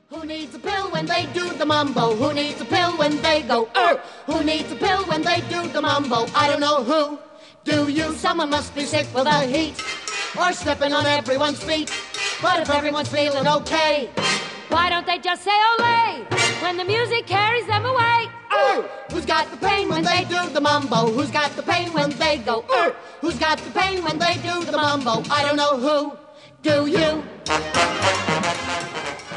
Who needs a pill when they do the mambo? Who needs a pill when they go, Who needs a pill when they do the mambo? I don't know who. Do you? Someone must be sick with the heat, or slipping on everyone's feet. But if everyone's feeling okay, why don't they just say ole when the music carries them away? Who's got the pain when they do the mambo? Who's got the pain when they go, Who's got the pain when they do the mambo? I don't know who. Do you?